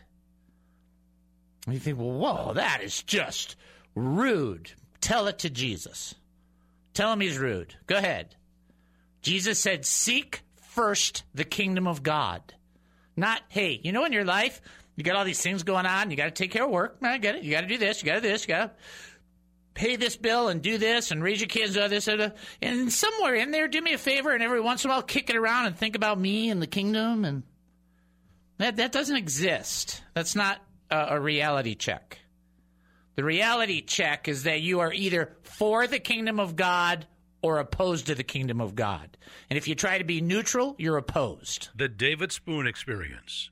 And you think, well, whoa, that is just rude. Tell it to Jesus. Tell him he's rude. Go ahead. Jesus said, seek first the kingdom of God. Not, hey, you know, in your life, you got all these things going on. You got to take care of work. I get it. You got to do this. You got to do this. You got to pay this bill and do this and raise your kids. Do this, do this. And somewhere in there, do me a favor and every once in a while kick it around and think about me and the kingdom. And that, that doesn't exist. That's not a, a reality check. The reality check is that you are either for the kingdom of God or opposed to the kingdom of God. And if you try to be neutral, you're opposed. The David Spoon Experience.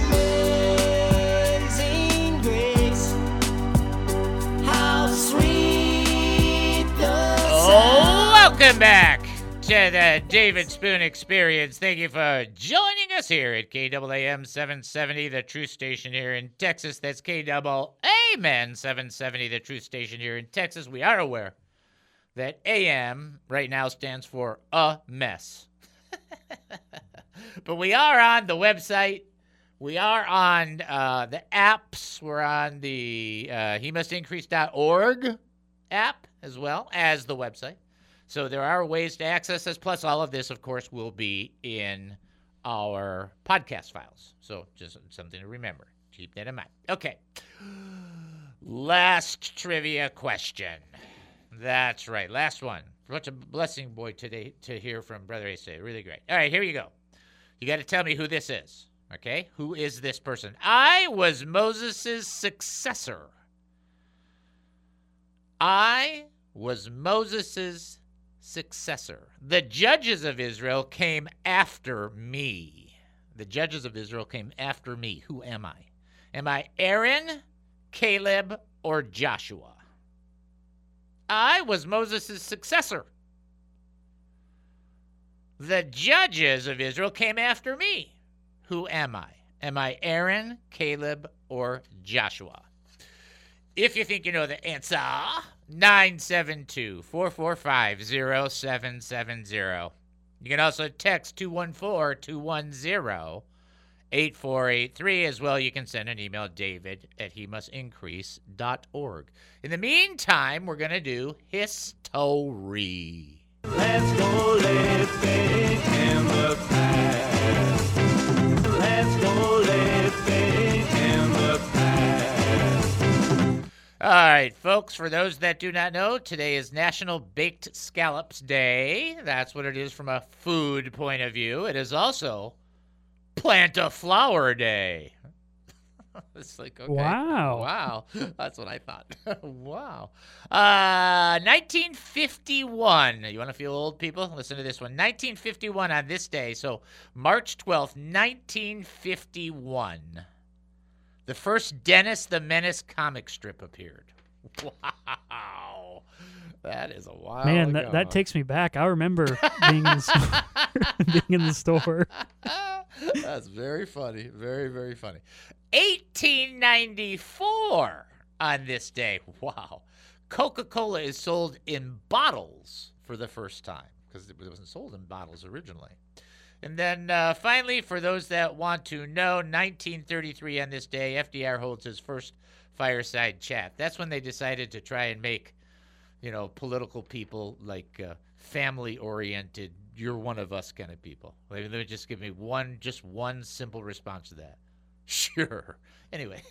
Amazing grace, how sweet the Oh, welcome back to the David Spoon Experience. Thank you for joining us here at K A A M seven seventy, the Truth Station here in Texas. That's K A A M seven seventy, the Truth Station here in Texas. We are aware that A M right now stands for a mess. But we are on the website. We are on uh, the apps. We're on the uh, he must increase dot org app as well as the website. So there are ways to access us. Plus, all of this, of course, will be in our podcast files. So just something to remember. Keep that in mind. Okay. Last trivia question. That's right. Last one. What a blessing, boy, today to hear from Brother Asa. Really great. All right, here you go. You got to tell me who this is. Okay? Who is this person? I was Moses' successor. I was Moses' successor. The judges of Israel came after me. The judges of Israel came after me. Who am I? Am I Aaron, Caleb, or Joshua? I was Moses' successor. The judges of Israel came after me. Who am I? Am I Aaron, Caleb, or Joshua? If you think you know the answer, nine seven two, four four five, zero seven seven zero. You can also text two one four, two one zero, eight four eight three. As well, you can send an email, david at he must increase dot org. In the meantime, we're going to do history. Let's go living in the past. Let's go living in the past. All right, folks, for those that do not know, today is National Baked Scallops Day. That's what it is from a food point of view. It is also Plant a Flower Day. It's like, okay. Wow. Wow. That's what I thought. Wow. Uh, nineteen fifty-one. You want to feel old, people? Listen to this one. nineteen fifty-one on this day. So March twelfth, nineteen fifty-one. The first Dennis the Menace comic strip appeared. Wow. That is a while Man, ago. that, that takes me back. I remember being in the store. being in the store. That's very funny. Very, very funny. eighteen ninety-four on this day. Wow. Coca-Cola is sold in bottles for the first time because it wasn't sold in bottles originally. And then uh, finally, for those that want to know, nineteen thirty-three on this day, F D R holds his first fireside chat. That's when they decided to try and make, you know, political people like uh, family-oriented, you're one of us kind of people. Let me just give me one, just one simple response to that. Sure. Anyway.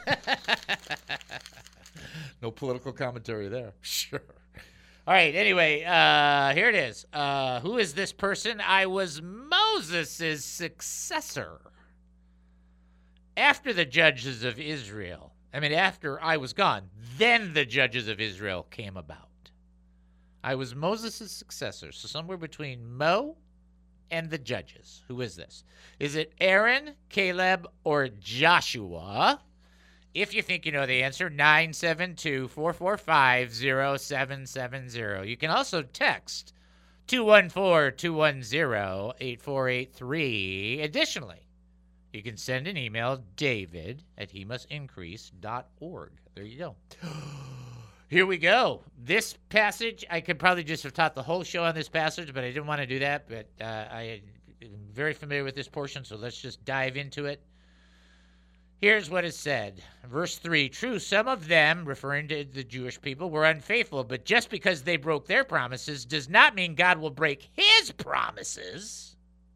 No political commentary there. Sure. All right. Anyway, uh, here it is. Uh, who is this person? I was Moses' successor. After the judges of Israel, I mean, after I was gone, then the judges of Israel came about. I was Moses' successor. So somewhere between Mo and the judges. Who is this? Is it Aaron, Caleb, or Joshua? If you think you know the answer, nine seven two, four four five, zero seven seven zero. You can also text two one four, two one zero, eight four eight three. Additionally, you can send an email, david at he must increase dot org. There you go. Here we go. This passage, I could probably just have taught the whole show on this passage, but I didn't want to do that. But uh, I am very familiar with this portion, so let's just dive into it. Here's what is said. Verse three, true, some of them, referring to the Jewish people, were unfaithful, but just because they broke their promises does not mean God will break his promises.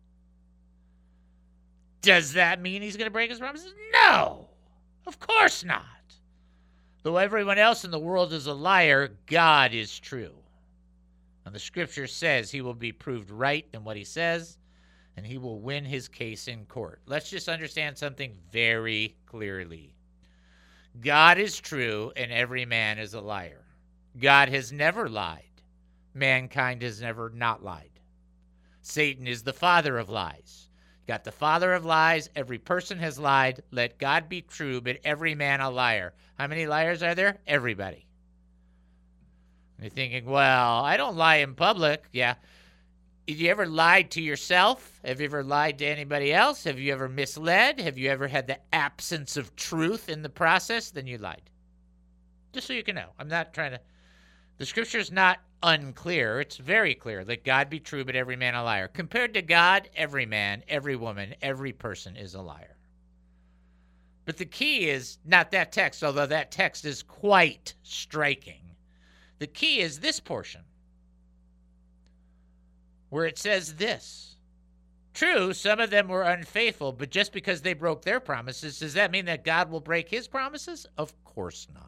Does that mean he's going to break his promises? No, of course not. Though everyone else in the world is a liar, God is true. And the scripture says he will be proved right in what he says, and he will win his case in court. Let's just understand something very clearly. God is true, and every man is a liar. God has never lied. Mankind has never not lied. Satan is the father of lies. Got the father of lies. Every person has lied. Let God be true, but every man a liar. How many liars are there? Everybody. You're thinking, well, I don't lie in public. Yeah. Have you ever lied to yourself? Have you ever lied to anybody else? Have you ever misled? Have you ever had the absence of truth in the process? Then you lied. Just so you can know. I'm not trying to... The scripture is not unclear. It's very clear. Let God be true, but every man a liar. Compared to God, every man, every woman, every person is a liar. But the key is not that text, although that text is quite striking. The key is this portion, where it says this. True, some of them were unfaithful, but just because they broke their promises, does that mean that God will break his promises? Of course not.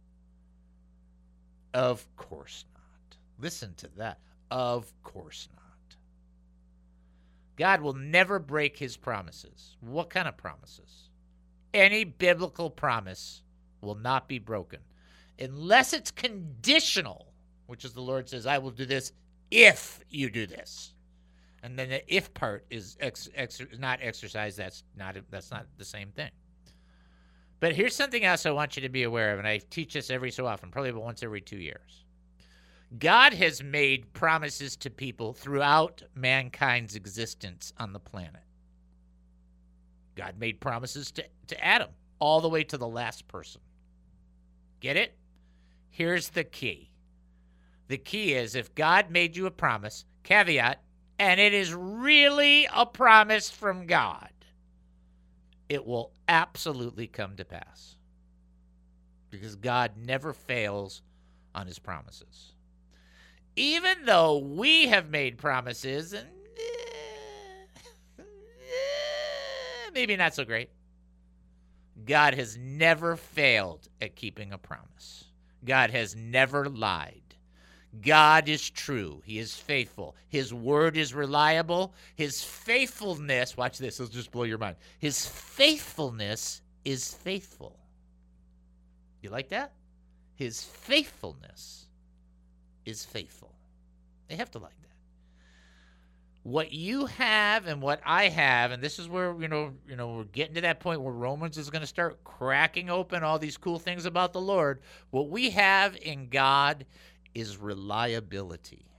Of course not. Listen to that. Of course not. God will never break his promises. What kind of promises? Any biblical promise will not be broken unless it's conditional, which is the Lord says, I will do this if you do this. And then the if part is ex, ex, not exercise. That's not, that's not the same thing. But here's something else I want you to be aware of, and I teach this every so often, probably about once every two years. God has made promises to people throughout mankind's existence on the planet. God made promises to, to Adam all the way to the last person. Get it? Here's the key. The key is if God made you a promise, caveat, and it is really a promise from God, it will absolutely come to pass. Because God never fails on his promises. Even though we have made promises, and eh, eh, maybe not so great, God has never failed at keeping a promise. God has never lied. God is true. He is faithful. His word is reliable. His faithfulness, watch this, it'll just blow your mind. His faithfulness is faithful. You like that? His faithfulness is faithful. They have to like that. What you have and what I have, and this is where, you know, you know, we're getting to that point where Romans is going to start cracking open all these cool things about the Lord. What we have in God is reliability.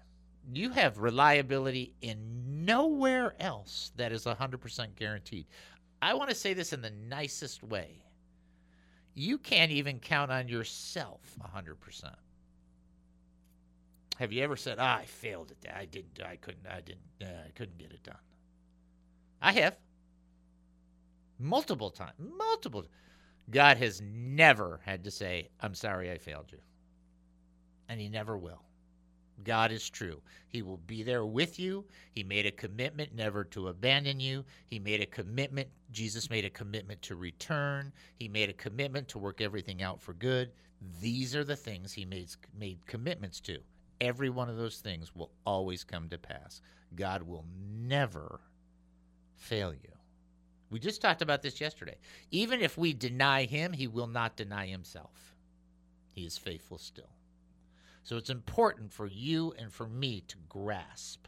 You have reliability in nowhere else that is one hundred percent guaranteed. I want to say this in the nicest way. You can't even count on yourself one hundred percent. Have you ever said, ah, I failed at that. I didn't, I couldn't, I didn't, uh, I couldn't get it done. I have. Multiple times. Multiple. God has never had to say, I'm sorry I failed you. And he never will. God is true. He will be there with you. He made a commitment never to abandon you. He made a commitment. Jesus made a commitment to return. He made a commitment to work everything out for good. These are the things he made, made commitments to. Every one of those things will always come to pass. God will never fail you. We just talked about this yesterday. Even if we deny him, he will not deny himself. He is faithful still. So it's important for you and for me to grasp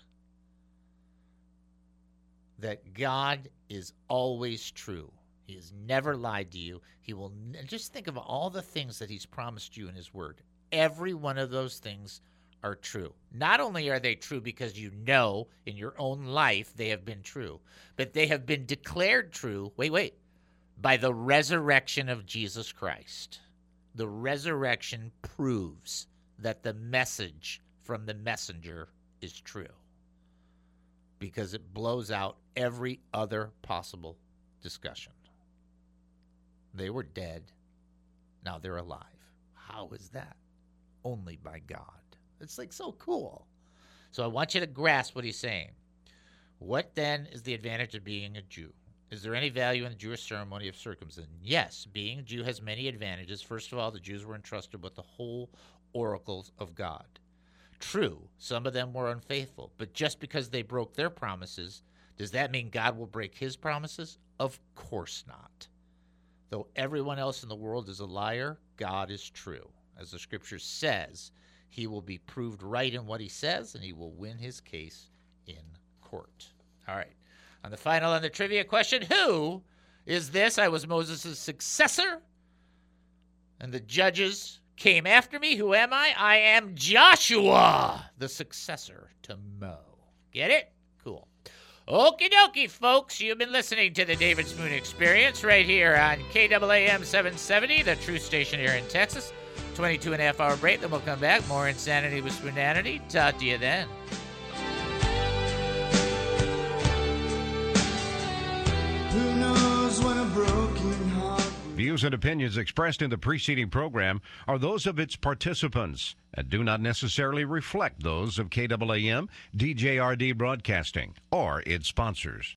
that God is always true. He has never lied to you. He will n- just think of all the things that he's promised you in his word. Every one of those things are true. Not only are they true because you know in your own life they have been true, but they have been declared true, wait, wait, by the resurrection of Jesus Christ. The resurrection proves that the message from the messenger is true because it blows out every other possible discussion. They were dead. Now they're alive. How is that? Only by God. It's like so cool. So I want you to grasp what he's saying. What then is the advantage of being a Jew? Is there any value in the Jewish ceremony of circumcision? Yes, being a Jew has many advantages. First of all, the Jews were entrusted with the whole oracles of God. True, some of them were unfaithful, but just because they broke their promises, does that mean God will break his promises? Of course not. Though everyone else in the world is a liar, God is true. As the scripture says, he will be proved right in what he says, and he will win his case in court. All right. On the final on the trivia question, who is this? I was Moses' successor, and the judges came after me. Who am I? I am Joshua, the successor to Mo. Get it? Cool. Okie dokie, folks. You've been listening to the David Spoon Experience right here on K A A M seven seventy, the true station here in Texas. twenty-two and a half hour break, then we'll come back. More Insanity with Spoonanity. Talk to you then. Who knows when a broken heart. Views and opinions expressed in the preceding program are those of its participants and do not necessarily reflect those of K A A M, D J R D Broadcasting, or its sponsors.